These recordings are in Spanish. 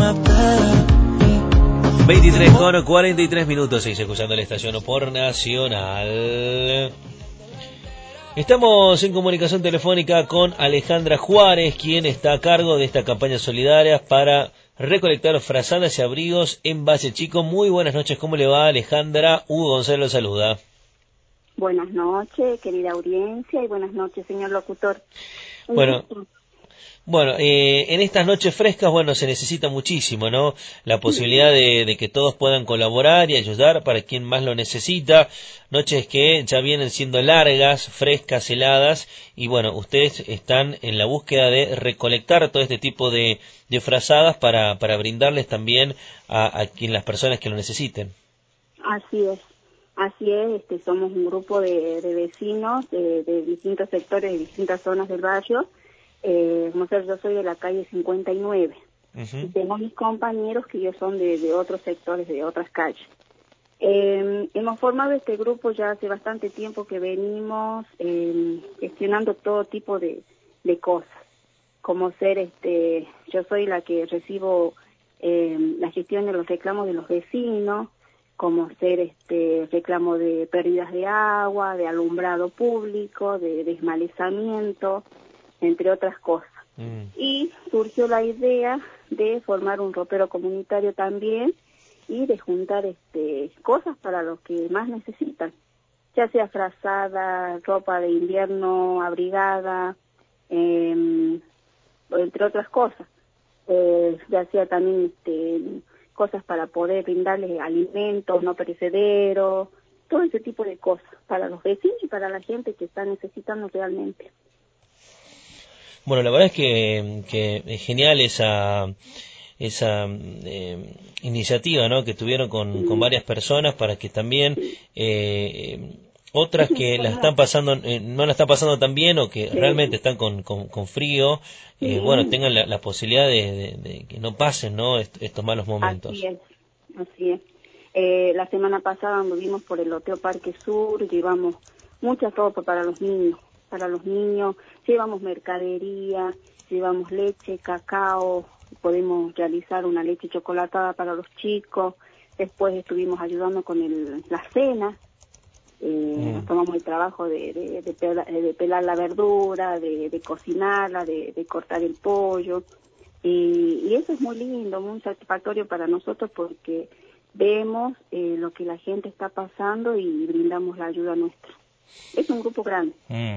23 con 43 minutos, seguís escuchando la estación por Nacional. Estamos en comunicación telefónica con Alejandra Juárez, quien está a cargo de esta campaña solidaria para recolectar frazadas y abrigos en Valle Chico. Muy buenas noches, ¿cómo le va, Alejandra? Hugo Gonzalo lo saluda. Buenas noches, querida audiencia, y buenas noches, señor locutor. Bueno, en estas noches frescas, bueno, se necesita muchísimo, ¿no? La posibilidad de que todos puedan colaborar y ayudar para quien más lo necesita. Noches que ya vienen siendo largas, frescas, heladas, y bueno, ustedes están en la búsqueda de recolectar todo este tipo de frazadas para brindarles también a las personas que lo necesiten. Así es, somos un grupo de vecinos de distintos sectores, de distintas zonas del barrio. Yo soy de la calle 59 y tengo mis compañeros que ellos son de otros sectores, de otras calles. Hemos formado este grupo ya hace bastante tiempo que venimos gestionando todo tipo de cosas, como ser, yo soy la que recibo la gestión de los reclamos de los vecinos, como ser reclamo de pérdidas de agua, de alumbrado público, de desmalezamiento, entre otras cosas. Y surgió la idea de formar un ropero comunitario también y de juntar cosas para los que más necesitan, ya sea frazada, ropa de invierno, abrigada, entre otras cosas, ya sea también cosas para poder brindarles alimentos no perecederos, todo ese tipo de cosas para los vecinos y para la gente que está necesitando realmente. Bueno, la verdad es que es genial esa iniciativa, ¿no?, que tuvieron con varias personas para que también otras que la están pasando no la están pasando tan bien o que realmente están con frío, bueno, tengan la posibilidad de que no pasen, ¿no?, estos malos momentos. Así es. La semana pasada anduvimos por el Loteo Parque Sur, llevamos mucha ropa para los niños, llevamos mercadería, llevamos leche, cacao, podemos realizar una leche chocolatada para los chicos. Después estuvimos ayudando con la cena, nos tomamos el trabajo de pelar la verdura, de cocinarla, de cortar el pollo, y eso es muy lindo, muy satisfactorio para nosotros porque vemos lo que la gente está pasando y brindamos la ayuda nuestra. Es un grupo grande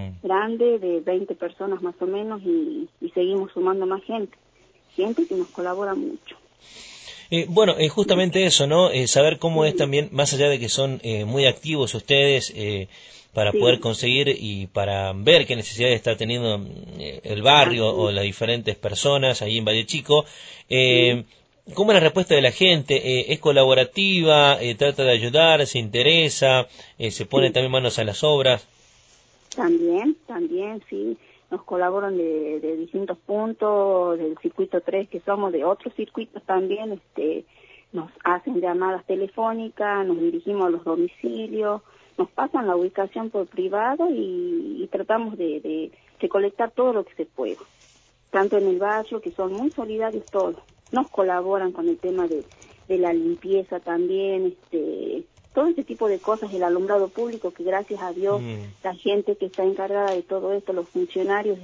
de 20 personas más o menos, y seguimos sumando más gente que nos colabora mucho. Bueno, justamente eso, ¿no? Saber cómo es también, más allá de que son muy activos ustedes para poder conseguir y para ver qué necesidades está teniendo el barrio o las diferentes personas ahí en Valle Chico, ¿cómo es la respuesta de la gente? ¿Es colaborativa? ¿Trata de ayudar? ¿Se interesa? ¿Se pone también manos a las obras? También, sí. Nos colaboran de distintos puntos, del circuito 3 que somos, de otros circuitos también, nos hacen llamadas telefónicas, nos dirigimos a los domicilios, nos pasan la ubicación por privado y tratamos de recolectar todo lo que se pueda. Tanto en el barrio, que son muy solidarios todos, nos colaboran con el tema de la limpieza también, todo ese tipo de cosas, el alumbrado público, que gracias a Dios, la gente que está encargada de todo esto, los funcionarios,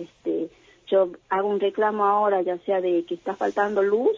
yo hago un reclamo ahora, ya sea de que está faltando luz,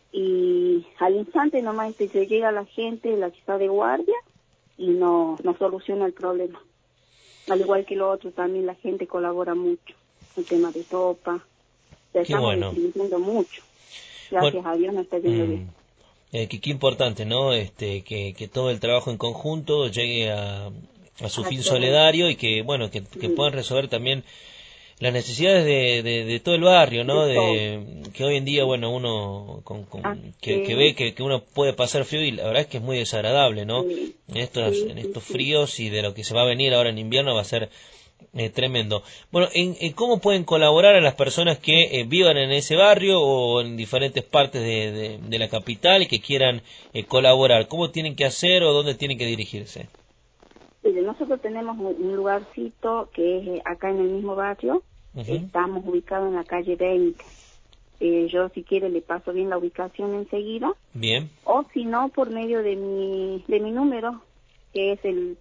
y al instante nomás se llega la gente, la que está de guardia, y no soluciona el problema. Al igual que lo otro, también la gente colabora mucho, el tema de ropa, estamos distribuyendo mucho. Gracias a Dios nos está yendo bien. Qué importante, ¿no? Que todo el trabajo en conjunto llegue a su fin solidario y que, bueno, que puedan resolver también las necesidades de todo el barrio, ¿no? Que hoy en día, bueno, uno que ve que uno puede pasar frío, y la verdad es que es muy desagradable, ¿no? En estos fríos, y de lo que se va a venir ahora en invierno va a ser tremendo. Bueno, ¿cómo pueden colaborar a las personas que vivan en ese barrio o en diferentes partes de la capital y que quieran colaborar? ¿Cómo tienen que hacer o dónde tienen que dirigirse? Nosotros tenemos un lugarcito que es acá en el mismo barrio. Estamos ubicados en la calle 20. Yo si quiere le paso bien la ubicación enseguida. Bien. O si no, por medio de mi número, que es el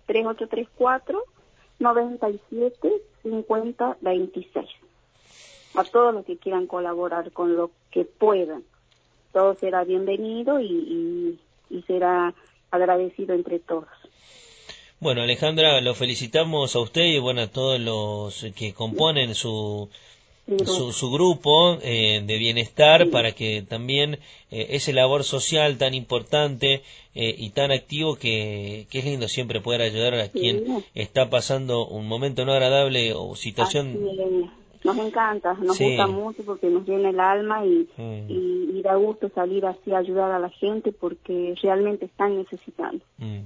3834-97-50-26. A todos los que quieran colaborar con lo que puedan. Todo será bienvenido y será agradecido entre todos. Bueno, Alejandra, lo felicitamos a usted y bueno, a todos los que componen su grupo de bienestar, para que también ese labor social tan importante y tan activo que es lindo siempre poder ayudar a quien está pasando un momento no agradable o situación. Nos encanta, nos gusta mucho porque nos llena el alma y da gusto salir así a ayudar a la gente porque realmente están necesitando.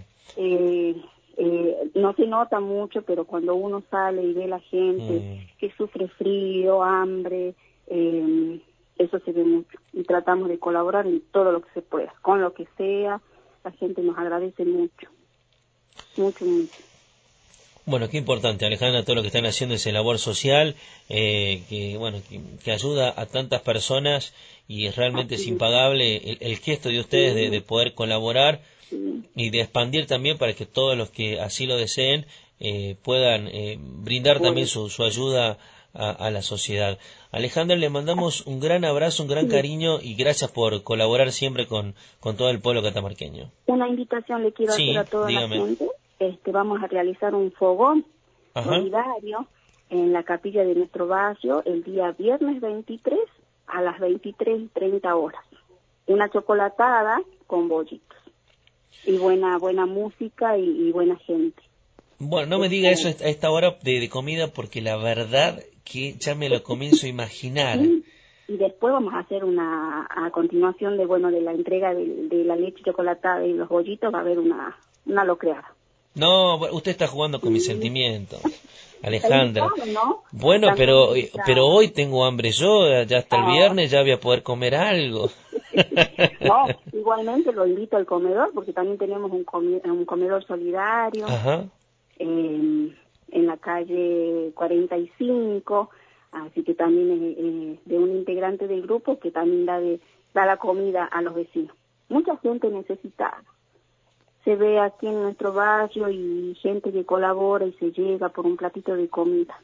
No se nota mucho, pero cuando uno sale y ve a la gente que sufre frío, hambre, eso se ve mucho. Y tratamos de colaborar en todo lo que se pueda, con lo que sea. La gente nos agradece mucho, mucho, mucho. Bueno, qué importante, Alejandra, todo lo que están haciendo ese labor social, que ayuda a tantas personas y realmente es impagable el gesto de ustedes de poder colaborar y de expandir también para que todos los que así lo deseen puedan brindar también su ayuda a la sociedad. Alejandra, le mandamos un gran abrazo, un gran cariño y gracias por colaborar siempre con todo el pueblo catamarqueño. Una invitación le quiero hacer a toda la gente. Vamos a realizar un fogón solidario en la capilla de nuestro barrio el día viernes 23 a las 23:30 horas. Una chocolatada con bollitos y buena música y buena gente. Bueno, no me diga eso a esta hora de comida porque la verdad que ya me lo comienzo a imaginar. Y después vamos a hacer a continuación de la entrega de la leche chocolatada y los bollitos, va a haber una locreada. No, usted está jugando con mis sentimientos, Alejandra. ¿No? Bueno, pero hoy tengo hambre yo, ya hasta el viernes ya voy a poder comer algo. No, igualmente lo invito al comedor, porque también tenemos un comedor solidario en la calle 45, así que también es de un integrante del grupo que también da la comida a los vecinos. Mucha gente necesitada. Se ve aquí en nuestro barrio y gente que colabora y se llega por un platito de comida.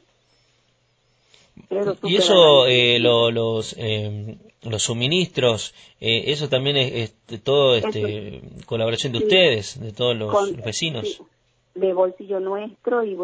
Y eso, los suministros, eso también es todo colaboración de ustedes, de todos los vecinos. Sí, de bolsillo nuestro y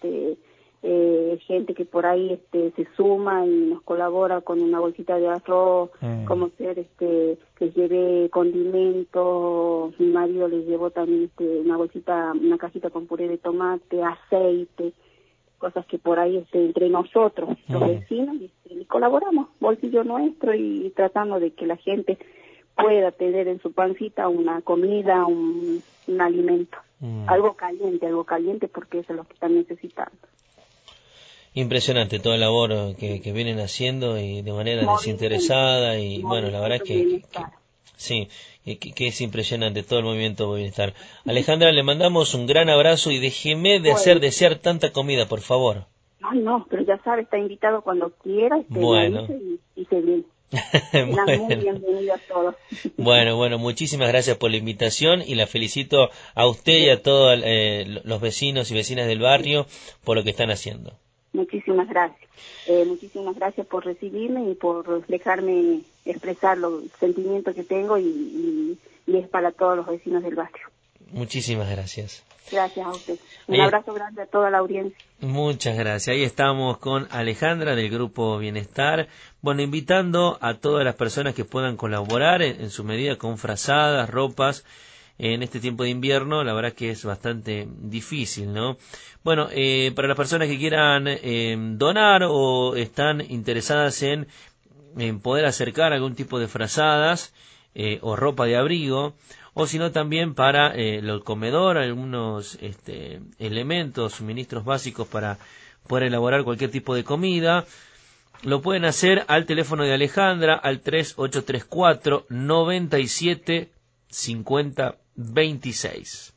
gente que por ahí se suma y nos colabora con una bolsita de arroz, como ser que lleve condimentos. Mi marido le llevó también una cajita con puré de tomate, aceite, cosas que por ahí entre nosotros, los vecinos, y colaboramos, bolsillo nuestro, y tratando de que la gente pueda tener en su pancita una comida, un alimento, algo caliente, porque eso es lo que están necesitando. Impresionante toda la labor que vienen haciendo y de manera desinteresada y bueno, la verdad que es impresionante todo el movimiento Bienestar. Alejandra, le mandamos un gran abrazo y déjeme de hacer desear tanta comida, por favor. Ay, no, pero ya sabe, está invitado cuando quiera, bueno. y se viene. Muy bienvenidos todos. Bueno, muchísimas gracias por la invitación y la felicito a usted y a todos los vecinos y vecinas del barrio por lo que están haciendo. Muchísimas gracias. Muchísimas gracias por recibirme y por dejarme expresar los sentimientos que tengo y es para todos los vecinos del barrio. Muchísimas gracias. Gracias a usted. Un abrazo grande a toda la audiencia. Muchas gracias. Ahí estamos con Alejandra del Grupo Bienestar. Bueno, invitando a todas las personas que puedan colaborar en su medida con frazadas, ropas. En este tiempo de invierno, la verdad que es bastante difícil, ¿no? Bueno, para las personas que quieran donar o están interesadas en poder acercar algún tipo de frazadas o ropa de abrigo, o sino también para el comedor, algunos elementos, suministros básicos para poder elaborar cualquier tipo de comida, lo pueden hacer al teléfono de Alejandra, al 3834 97 50 26.